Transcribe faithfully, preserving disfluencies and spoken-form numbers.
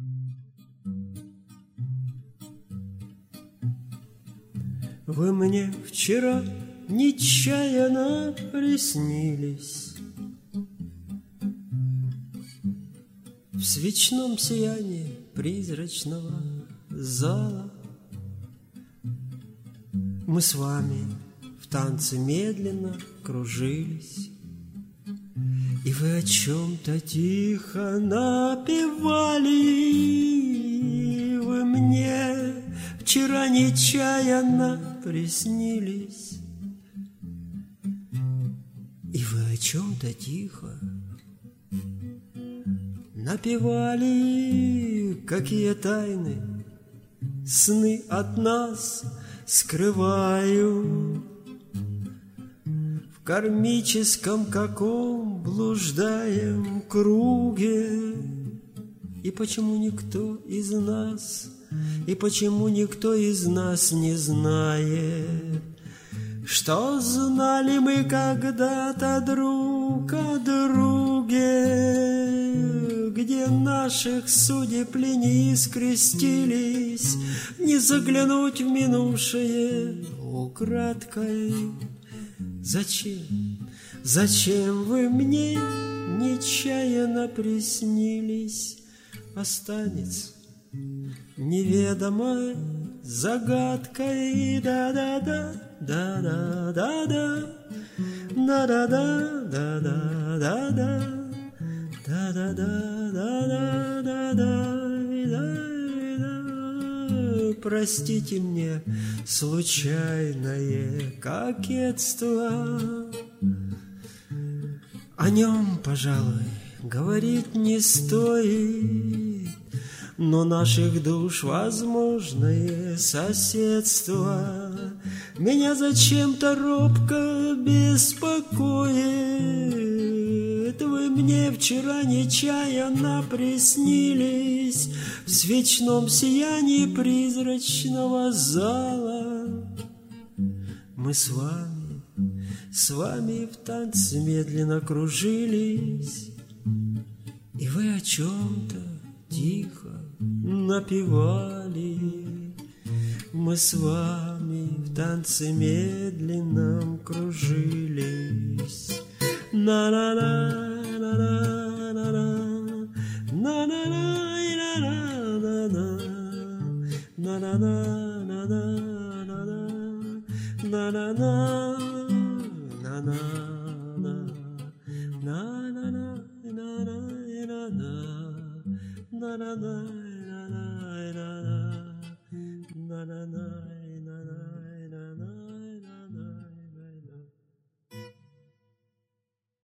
Вы мне вчера нечаянно приснились в свечном сиянии призрачного зала. Мы с вами в танце медленно кружились, и вы о чем-то тихо напевали. Вы мне вчера нечаянно приснились, и вы о чем-то тихо напевали. Какие тайны сны от нас скрывают, в кармическом каком блуждаем круге. И почему никто из нас, и почему никто из нас не знает, что знали мы когда-то друг о друге, где наших судеб линии скрестились, не заглянуть в минувшее украдкой. Зачем, зачем вы мне нечаянно приснились? Останется неведомой загадкой. Да-да-да, да-да-да-да, да-да-да-да-да-да, да-да-да-да-да-да-да. Простите мне случайное кокетство, о нем, пожалуй, говорить не стоит, но наших душ возможное соседство меня зачем-то робко беспокоит. Вы мне вчера нечаянно приснились в свечном сиянии призрачного зала. Мы с вами, с вами в танце медленно кружились, и вы о чем-то тихо напевали. Мы с вами в танце медленном кружились. На-на-на-на-на-на-на, на-на-на-на-на-на, на-на-на-на-на-на, на-на-на-на-на-на, на-на-на-на-на-на.